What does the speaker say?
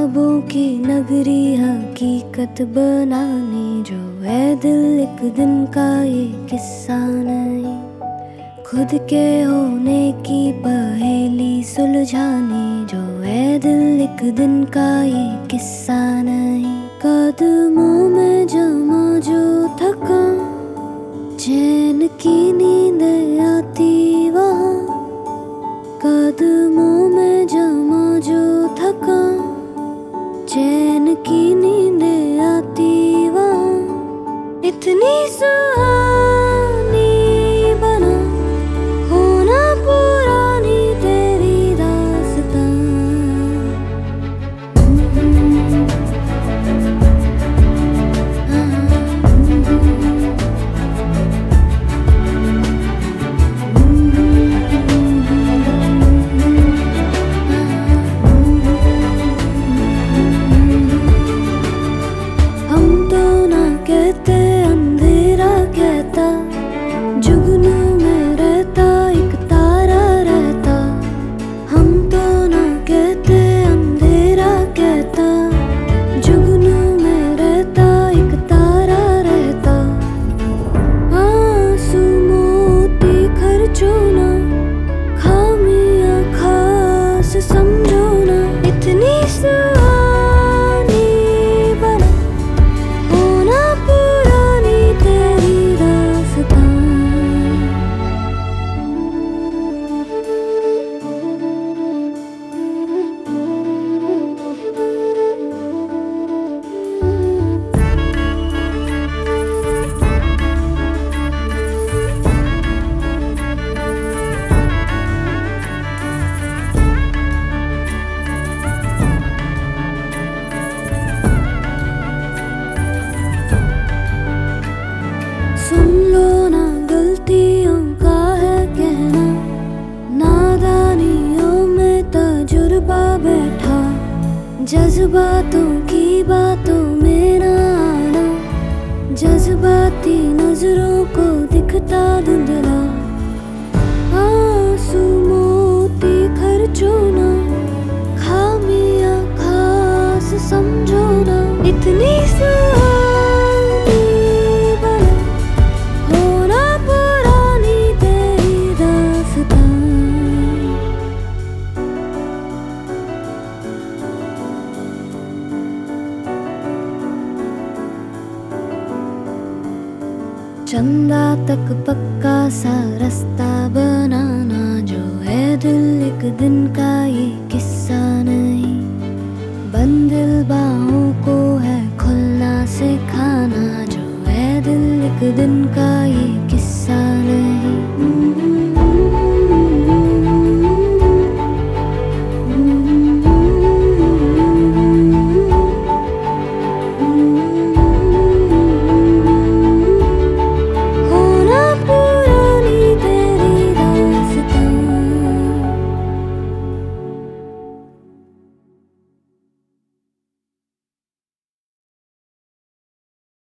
ख्वाबों की नगरी हकीकत बनाने जो है दिल एक दिन का ये किस्सा नहीं। खुद के होने की पहेली सुलझाने जो है दिल एक दिन का ये किस्सा नहीं। कदमों में जमा जो थकान, चैन की नींद आती वहाँ। कदमों में जमा जो थकान, चैन की नींद आती वहाँ। इतनी सुहानी बना होना पुरानी तेरी दास्तां। हम तो ना कहते अंधेरा कहता, जुगनू में रहता एक तारा रहता। हम तो ना कहते अंधेरा कहता, जुगनू में रहता एक तारा रहता। आंसू मोती खर्चो ना, खामियां खास समझो ना। इतनी सुहानी बना होना पुरानी तेरी दास्तां। सुन लो ना गलतियों का है कहना, नादानियों में तजुर्बा बैठा। जज्बातों की बातों में ना आना, जज्बाती नजरों को दिखता धुंधला। आंसू मोती खर्चो ना, खामियां खास समझो ना। इतनी सुहानी बना होना पुरानी तेरी दास्तां। चंदा तक पक्का सा रास्ता बनाना जो है दिल एक दिन का ये किस्सा नहीं। बंदिल बाहों को है खुलना सिखाना जो है दिल एक दिन का ये किस्सा नहीं।